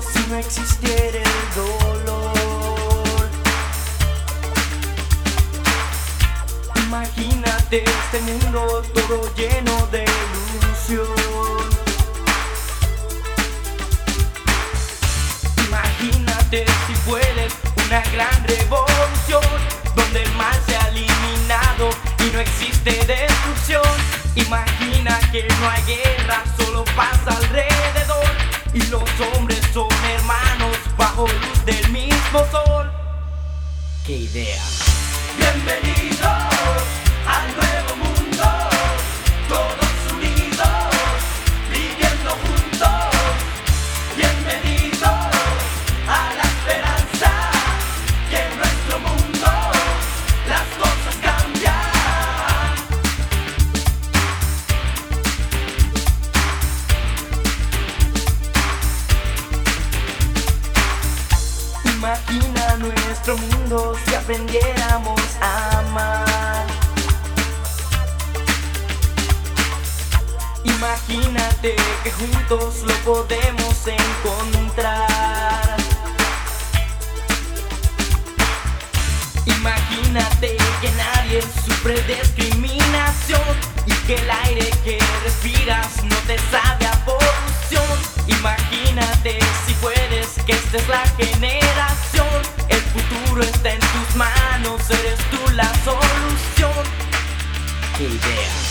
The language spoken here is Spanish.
mundo si no existiera el dolor? Imagínate este mundo todo lleno de ilusión. Imagínate si puedes una gran revolución donde el mal se ha eliminado y no existe destrucción. Imagina que no hay guerra, solo paz alrededor y los hombres son hermanos bajo luz del mismo sol. ¡Qué idea! Bienvenidos al nuevo mundo, todos unidos, viviendo juntos. Bienvenidos a la esperanza, que en nuestro mundo las cosas cambian. Imagina nuestro mundo si aprendiéramos a amar. Imagínate que juntos lo podemos encontrar. Imagínate que nadie sufre discriminación y que el aire que respiras no te sabe a polución. Imagínate si puedes que esta es la generación. El futuro está en tus manos, eres tú la solución. ¡Qué idea!